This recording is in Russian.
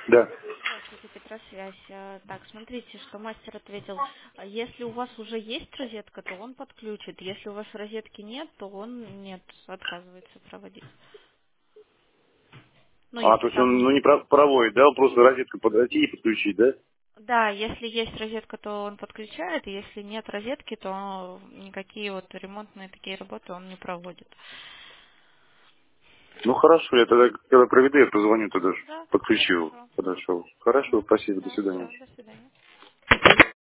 Да. Здравствуйте, Петросвязь. Так, смотрите, что мастер ответил. Если у вас уже есть розетка, то он подключит. Если у вас розетки нет, то он нет, отказывается проводить. Ну, А, то если есть он там... не проводит, да? Он просто розетку подойти и подключить, да? Да, если есть розетка, то он подключает, и если нет розетки, то никакие вот ремонтные такие работы он не проводит. Ну хорошо, я тогда, когда проведу, я позвоню тогда, Да, подключу. хорошо. Хорошо. Хорошо, Мгм. спасибо, до Да, свидания. все, до свидания.